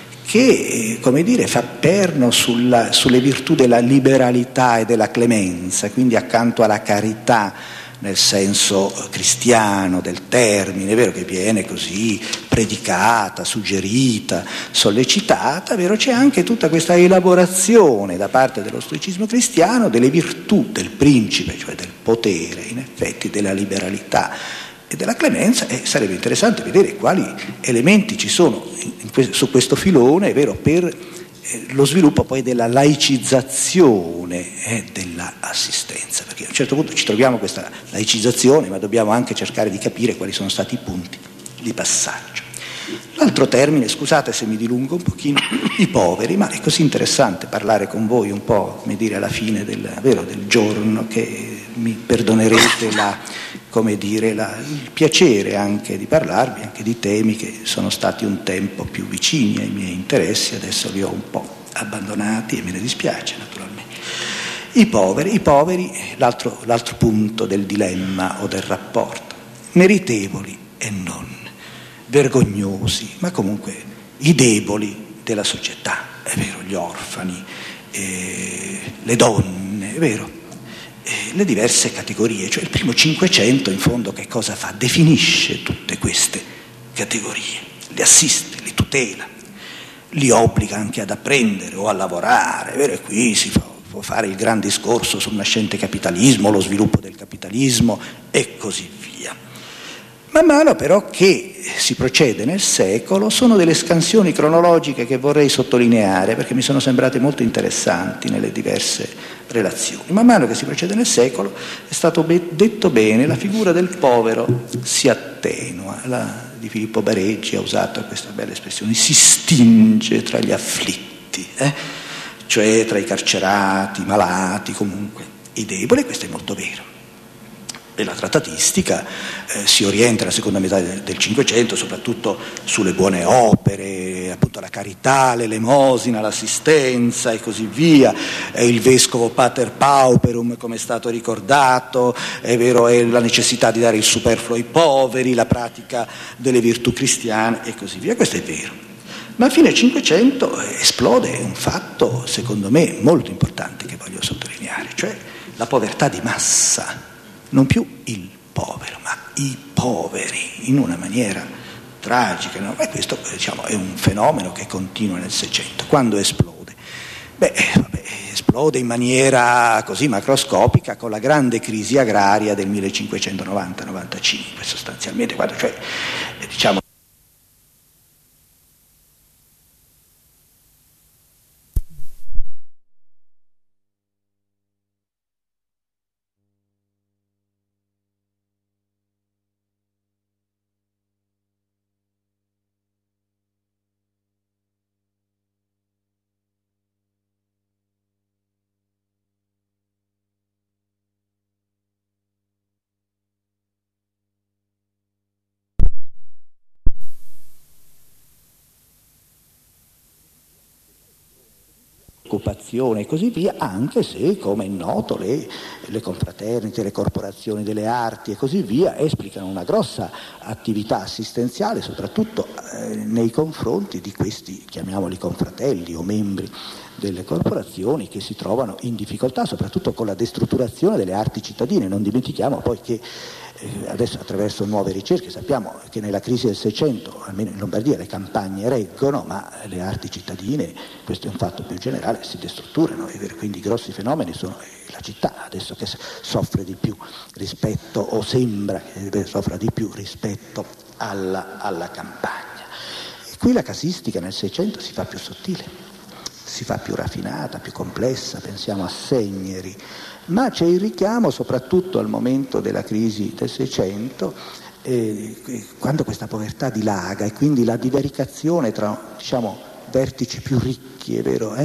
che, come dire, fa perno sulle virtù della liberalità e della clemenza, quindi accanto alla carità nel senso cristiano del termine, è vero, che viene così predicata, suggerita, sollecitata, è vero, c'è anche tutta questa elaborazione da parte dello stoicismo cristiano delle virtù del principe, cioè del potere, in effetti della liberalità e della clemenza, e sarebbe interessante vedere quali elementi ci sono su questo filone, è vero, per lo sviluppo poi della laicizzazione dell'assistenza, perché a un certo punto ci troviamo questa laicizzazione, ma dobbiamo anche cercare di capire quali sono stati i punti di passaggio. L'altro termine, scusate se mi dilungo un pochino, i poveri, ma è così interessante parlare con voi un po', come dire, alla fine del giorno, che mi perdonerete il piacere anche di parlarvi anche di temi che sono stati un tempo più vicini ai miei interessi, adesso li ho un po' abbandonati e me ne dispiace naturalmente. I poveri, l'altro punto del dilemma o del rapporto, meritevoli e non, vergognosi, ma comunque i deboli della società, è vero, gli orfani, le donne, è vero, le diverse categorie, cioè il primo Cinquecento in fondo che cosa fa? Definisce tutte queste categorie, le assiste, le tutela, li obbliga anche ad apprendere o a lavorare, è vero? E qui si può fare il gran discorso sul nascente capitalismo, lo sviluppo del capitalismo e così via. Man mano però che si procede nel secolo sono delle scansioni cronologiche che vorrei sottolineare perché mi sono sembrate molto interessanti nelle diverse relazioni. Man mano che si procede nel secolo è stato detto bene, la figura del povero si attenua, la di Filippo Bareggi ha usato questa bella espressione, si stinge tra gli afflitti, cioè tra i carcerati, i malati, comunque i deboli, e questo è molto vero. E la trattatistica si orienta nella seconda metà del Cinquecento soprattutto sulle buone opere, appunto la carità, l'elemosina, l'assistenza e così via, il vescovo pater pauperum come è stato ricordato, è vero, è la necessità di dare il superfluo ai poveri, la pratica delle virtù cristiane e così via, questo è vero. Ma a fine Cinquecento esplode un fatto secondo me molto importante che voglio sottolineare, cioè la povertà di massa. Non più il povero, ma i poveri, in una maniera tragica, no? E questo diciamo, è un fenomeno che continua nel Seicento. Quando esplode? Esplode in maniera così macroscopica con la grande crisi agraria del 1590-95, sostanzialmente, quando cioè, diciamo, occupazione e così via, anche se, come è noto, le confraternite, le corporazioni delle arti e così via esplicano una grossa attività assistenziale, soprattutto nei confronti di questi, chiamiamoli confratelli o membri delle corporazioni che si trovano in difficoltà, soprattutto con la destrutturazione delle arti cittadine. Non dimentichiamo poi che adesso attraverso nuove ricerche sappiamo che nella crisi del Seicento, almeno in Lombardia, le campagne reggono, ma le arti cittadine, questo è un fatto più generale, si destrutturano, quindi i grossi fenomeni sono la città adesso che soffre di più rispetto, o sembra che soffra di più rispetto alla campagna. E qui la casistica nel Seicento si fa più sottile, si fa più raffinata, più complessa, pensiamo a Segneri, ma c'è il richiamo soprattutto al momento della crisi del Seicento, quando questa povertà dilaga e quindi la divaricazione tra, diciamo, vertici più ricchi, è vero,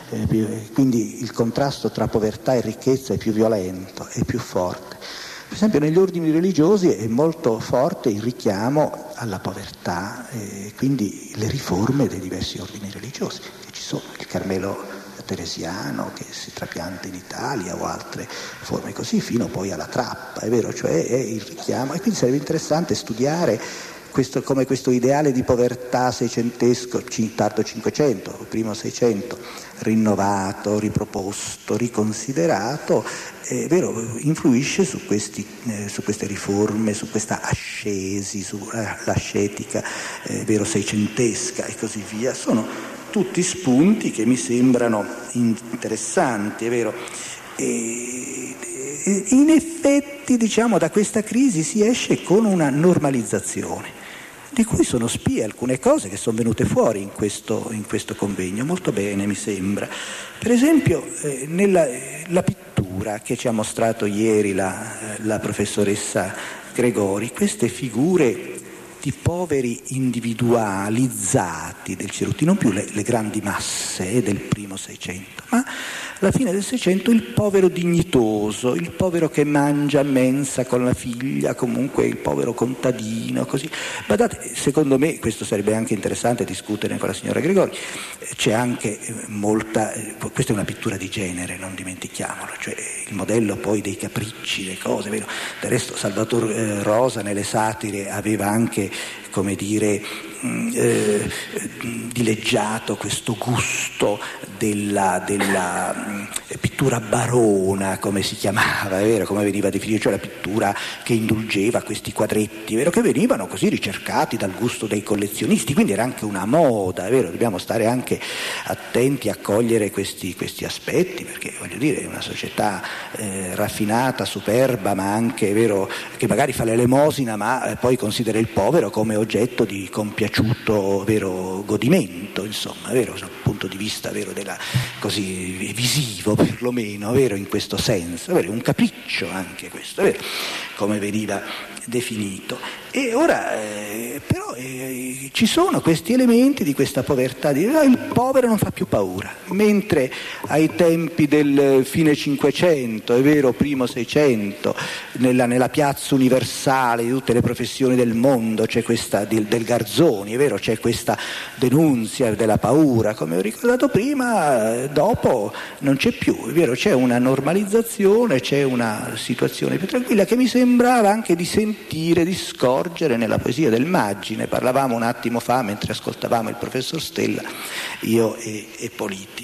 quindi il contrasto tra povertà e ricchezza è più violento, è più forte. Per esempio negli ordini religiosi è molto forte il richiamo alla povertà, quindi le riforme dei diversi ordini religiosi che ci sono, il Carmelo teresiano che si trapianta in Italia o altre forme così, fino poi alla trappa, è vero, cioè è il richiamo, e quindi sarebbe interessante studiare come questo ideale di povertà seicentesco, tardo Cinquecento, primo Seicento, rinnovato, riproposto, riconsiderato, è vero, influisce su queste riforme, su questa ascesi, sull'ascetica, vero, seicentesca e così via. Sono tutti spunti che mi sembrano interessanti, è vero. E in effetti, diciamo, da questa crisi si esce con una normalizzazione, di cui sono spie alcune cose che sono venute fuori in questo convegno, molto bene mi sembra. Per esempio la pittura che ci ha mostrato ieri la professoressa Gregori, queste figure di poveri individualizzati del Cerutti, non più le grandi masse del primo Seicento, ma alla fine del Seicento il povero dignitoso, il povero che mangia a mensa con la figlia, comunque il povero contadino, così. Guardate, secondo me, questo sarebbe anche interessante discutere con la signora Gregori, c'è anche questa è una pittura di genere, non dimentichiamolo, cioè il modello poi dei capricci, le cose, vero? Del resto Salvator Rosa nelle satire aveva anche, come dire, dileggiato questo gusto della pittura pittura barona, come si chiamava, è vero, come veniva definita, cioè la pittura che indulgeva questi quadretti, è vero, che venivano così ricercati dal gusto dei collezionisti, quindi era anche una moda, è vero, dobbiamo stare anche attenti a cogliere questi aspetti, perché voglio dire è una società raffinata, superba, ma anche, è vero, che magari fa l'elemosina ma poi considera il povero come oggetto di compiaciuto, vero, godimento, insomma, vero, dal punto di vista, vero, della così visivo perlomeno, vero, in questo senso, vero, un capriccio anche questo, vero, come veniva definito. E ora però ci sono questi elementi di questa povertà, il povero non fa più paura, mentre ai tempi del fine 500, è vero, primo 600, nella piazza universale di tutte le professioni del mondo c'è questa del Garzoni, è vero, c'è questa denunzia della paura, come ho ricordato prima, dopo non c'è più, è vero, c'è una normalizzazione, c'è una situazione più tranquilla che mi sembrava anche di sentire, di scorgere nella poesia del Maggi. Ne parlavamo un attimo fa mentre ascoltavamo il professor Stella, io e Politi,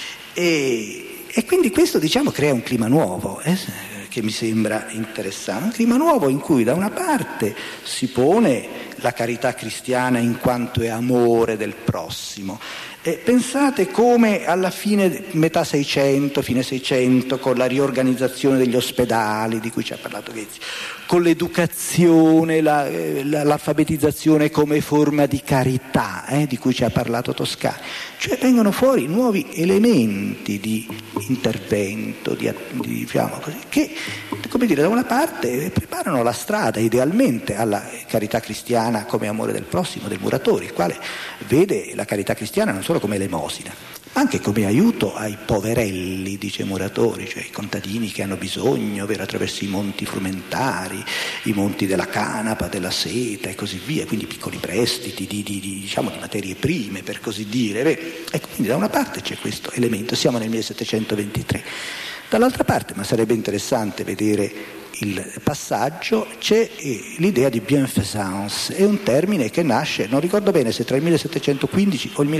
e quindi questo, diciamo, crea un clima nuovo che mi sembra interessante, un clima nuovo in cui da una parte si pone la carità cristiana in quanto è amore del prossimo. Pensate come alla fine, metà 600, fine 600, con la riorganizzazione degli ospedali di cui ci ha parlato Ghezzi, con l'educazione, l'alfabetizzazione come forma di carità, di cui ci ha parlato Toscani, cioè vengono fuori nuovi elementi di intervento, diciamo così, che, come dire, da una parte preparano la strada idealmente alla carità cristiana come amore del prossimo, del muratore, il quale vede la carità cristiana non solo come elemosina, ma anche come aiuto ai poverelli, dice Muratori, cioè i contadini che hanno bisogno, vero, attraverso i monti frumentari, i monti della canapa, della seta e così via, quindi piccoli prestiti diciamo, di materie prime, per così dire. E quindi da una parte c'è questo elemento, siamo nel 1723, dall'altra parte, ma sarebbe interessante vedere il passaggio, c'è l'idea di bienfaisance, è un termine che nasce, non ricordo bene se tra il 1715 o il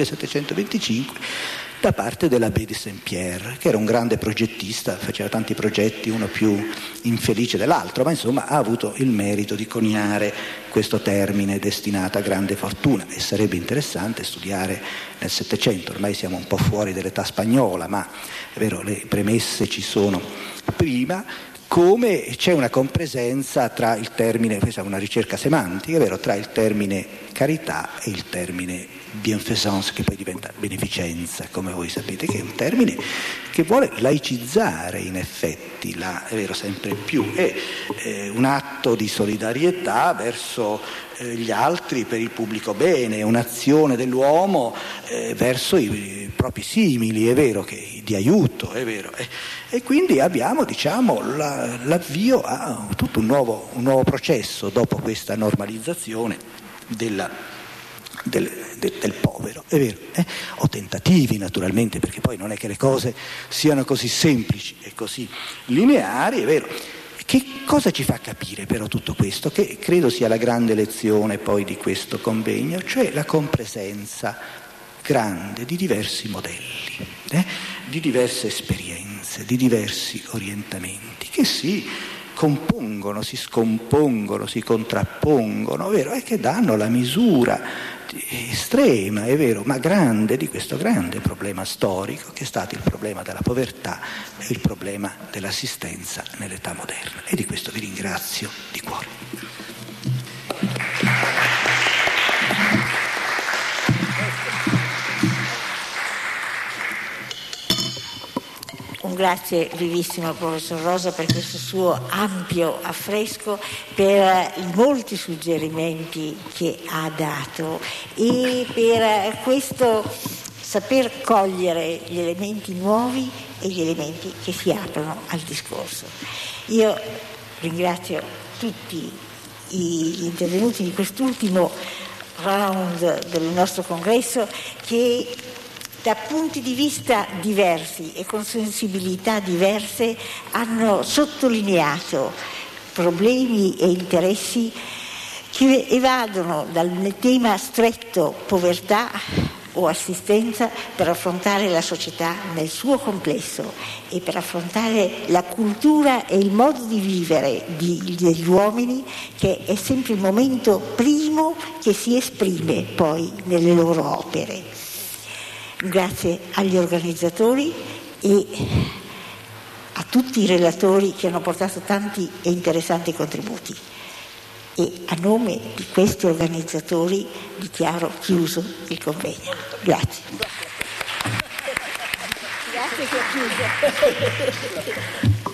1725, da parte dell'abbé de Saint-Pierre, che era un grande progettista, faceva tanti progetti, uno più infelice dell'altro, ma insomma ha avuto il merito di coniare questo termine destinato a grande fortuna. E sarebbe interessante studiare nel Settecento, ormai siamo un po' fuori dell'età spagnola, ma è vero, le premesse ci sono prima, come c'è una compresenza tra il termine, questa è una ricerca semantica, è vero, tra il termine carità e il termine bienfaisance, che poi diventa beneficenza, come voi sapete, che è un termine che vuole laicizzare in effetti, è vero, sempre più, è un atto di solidarietà verso gli altri per il pubblico bene, è un'azione dell'uomo verso i propri simili, è vero, di aiuto, è vero, e quindi abbiamo, diciamo, l'avvio a tutto un nuovo processo dopo questa normalizzazione del povero, è vero, o tentativi naturalmente, perché poi non è che le cose siano così semplici e così lineari, è vero. Che cosa ci fa capire però tutto questo? Che credo sia la grande lezione poi di questo convegno, cioè la compresenza grande di diversi modelli, di diverse esperienze, di diversi orientamenti che si compongono, si scompongono, si contrappongono, è vero, e che danno la misura estrema, è vero, ma grande, di questo grande problema storico che è stato il problema della povertà e il problema dell'assistenza nell'età moderna. E di questo vi ringrazio di cuore. Un grazie vivissimo al professor Rosa per questo suo ampio affresco, per i molti suggerimenti che ha dato e per questo saper cogliere gli elementi nuovi e gli elementi che si aprono al discorso. Io ringrazio tutti gli intervenuti di quest'ultimo round del nostro congresso, che da punti di vista diversi e con sensibilità diverse hanno sottolineato problemi e interessi che evadono dal tema stretto povertà o assistenza per affrontare la società nel suo complesso e per affrontare la cultura e il modo di vivere degli uomini, che è sempre il momento primo che si esprime poi nelle loro opere. Grazie agli organizzatori e a tutti i relatori che hanno portato tanti e interessanti contributi. E a nome di questi organizzatori dichiaro chiuso il convegno. Grazie. Grazie che ho chiuso.